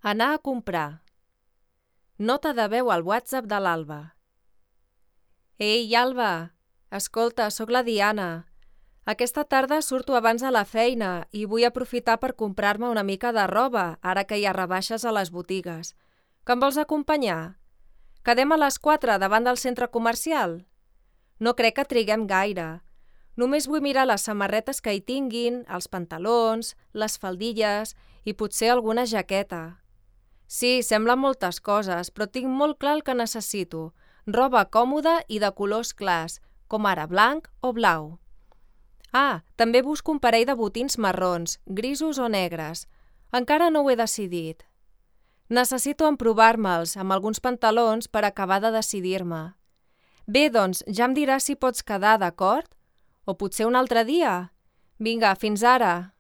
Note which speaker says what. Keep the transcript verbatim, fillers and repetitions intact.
Speaker 1: Anar a comprar. Nota de veu al WhatsApp de l'Alba. Ei, Alba! Escolta, sóc la Diana. Aquesta tarda surto abans a la feina i vull aprofitar per comprar-me una mica de roba, ara que hi ha rebaixes a les botigues. Que em vols acompanyar? Quedem a les quatre davant del centre comercial? No crec que triguem gaire. Només vull mirar les samarretes que hi tinguin, els pantalons, les faldilles i potser alguna jaqueta. Sí, semblen moltes coses, però tinc molt clar el que necessito. Roba còmoda i de colors clars, com ara blanc o blau. Ah, també busco un parell de botins marrons, grisos o negres. Encara no ho he decidit. Necessito emprovar-me'ls amb alguns pantalons per acabar de decidir-me. Bé, doncs, ja em diràs si pots quedar, d'acord? O potser un altre dia? Vinga, fins ara!